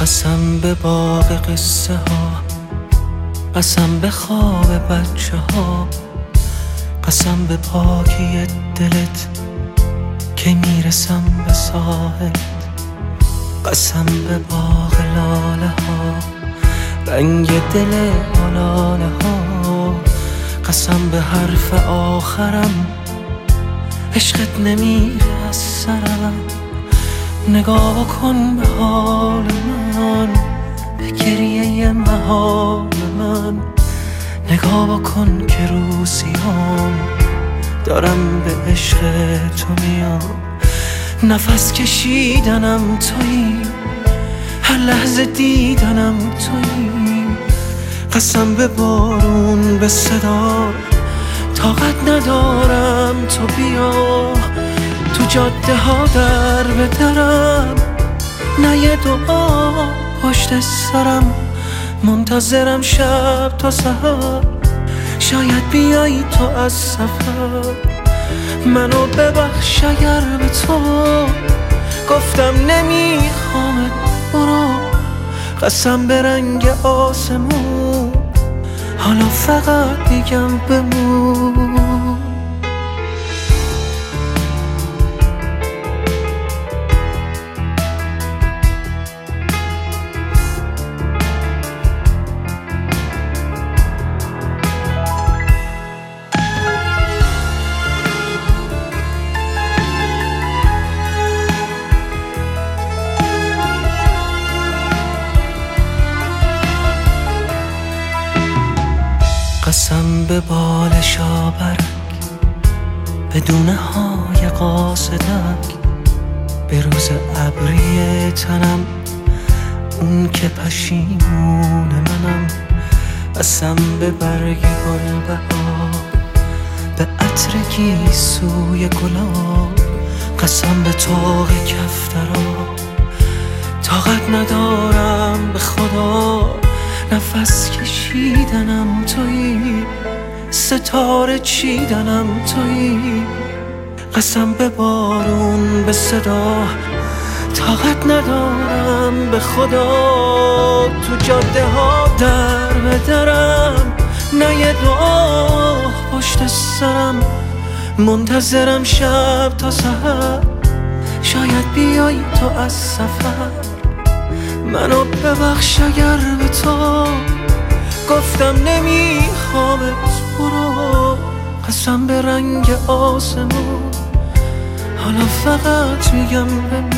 قسم به باغ قصه ها، قسم به خواب بچه ها، قسم به پاکی دلت که میرسم به ساحلت، قسم به باغ لاله ها، رنگ دل آلاله ها، قسم به حرف آخرم عشقت نمیره از سرم. نگاه کن به حال من، به گریه محال من، نگاه کن که روزیام دارم به عشق تو میام. نفس کشیدنم تویی، هر لحظه دیدنم تویی، قسم به بارون به صدا طاقت ندارم تو بیا. تو جاده ها در به درم، نه یه دعا پشت سرم، منتظرم شب تا سحر، شاید بیایی تو از سفر. منو ببخش اگر به تو گفتم نمیخوامت برو، قسم به رنگ آسمون حالا فقط میگم بمون. قسم به بال شابرک، به دونه های قاصدک، به روز ابری تنم اون که پشیمون منم. قسم به برگ گل بهار، به عطر گیسوی گلاب، قسم به طاق کفترا طاقت ندارم به خدا. نفس کشیدنم تویی، ستاره چیدنم تویی، قسم به بارون به صدا طاقت ندارم به خدا. تو جاده ها در به درم، نه یه دعا پشت سرم، منتظرم شب تا سحر، شاید بیایی تو از سفر. منو ببخش اگر به تو گفتم نمیخوامت برو، قسم به رنگ آسمون حالا فقط میگم بمون.